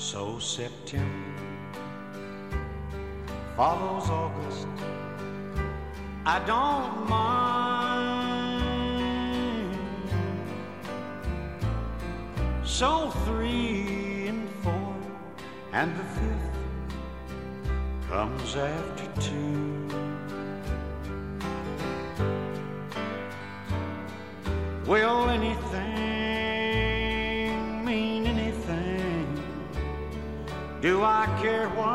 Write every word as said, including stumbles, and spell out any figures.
So September follows August. I don't mind. So three and four and the fifth comes after two. Will anything mean anything? Do I care what